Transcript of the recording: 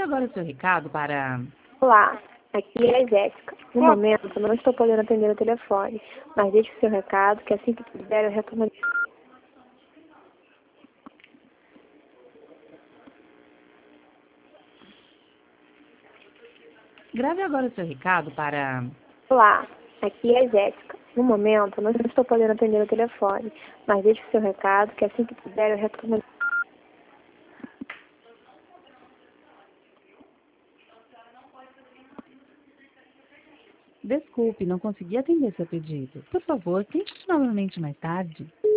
agora o seu recado para... Olá, aqui é a Jéssica. No momento, eu não estou podendo atender o telefone, mas deixe o seu recado que assim que puder eu retorno. Grave agora o seu recado para... Olá, aqui é a Jéssica. No momento, eu não estou podendo atender o telefone, mas deixe o seu recado que assim que puder eu retorno. Desculpe, não consegui atender seu pedido. Por favor, tente novamente mais tarde.